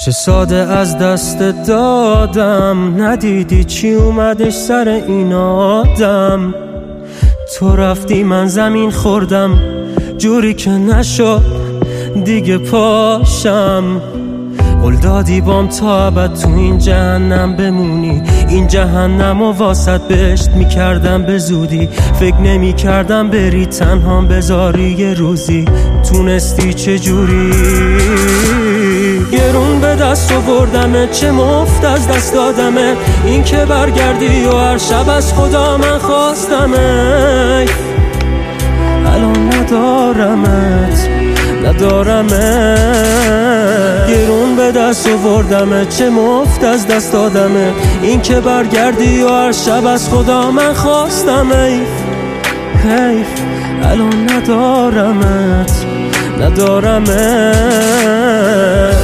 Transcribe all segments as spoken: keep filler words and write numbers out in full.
چه ساده از دست دادم، ندیدی چی اومدش سر این آدم. تو رفتی من زمین خوردم، جوری که نشد دیگه پاشم. قول دادی بام تا ابد تو این جهنم بمونی، این جهنم و واسط بهشت میکردم به زودی. فکر نمی کردم بری تنهام بذاری یه روزی، تونستی چجوری؟ گرون به دست آوردمه، چه مفت از دست دادمه. این که برگردی و هر شب از خدا من خواستمه، الان ندارمت ندارمت. گرون به دست آوردمه، چه مفت از دست دادمه. این که برگردی و هر شب از خدا من خواستمه، حیف الان ندارمت ندارمت.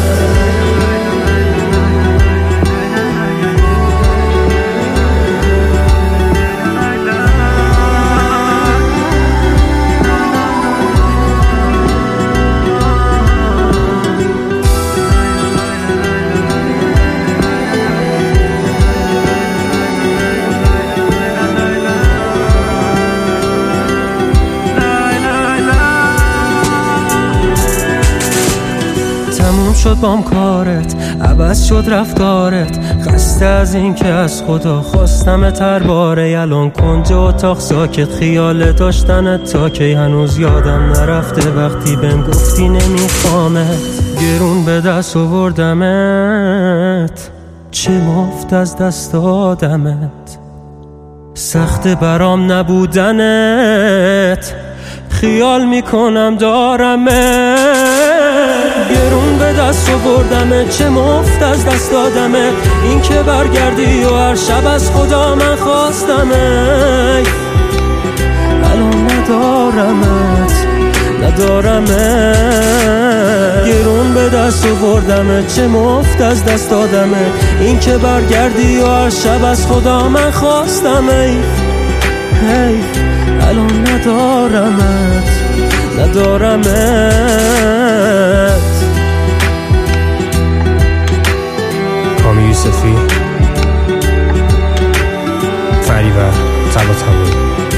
تموم شد بام کارت، عوض شد رفتارت. خسته از این که از خدا خواستم تر باره. الان کنج اتاق ساکت، خیال داشتنت تا که هنوز یادم نرفته وقتی بهم گفتی نمیخوامت. گرون به دست آوردمت، چه مفت از دست دادمت. سخت برام نبودنت، خیال میکنم دارمت. گرون به دست آوردمه، چه مفت از دست دادمه. این که برگردی و هر شب از خدا من خواستمه، الان ندارمت ندارمت. گرون به دست آوردمه، چه مفت از دست دادمه. این که برگردی و هر شب از خدا من خواستمه، حیف الان ندارمت ندارمت. کامی یوسفی، فریبر طباطبایی.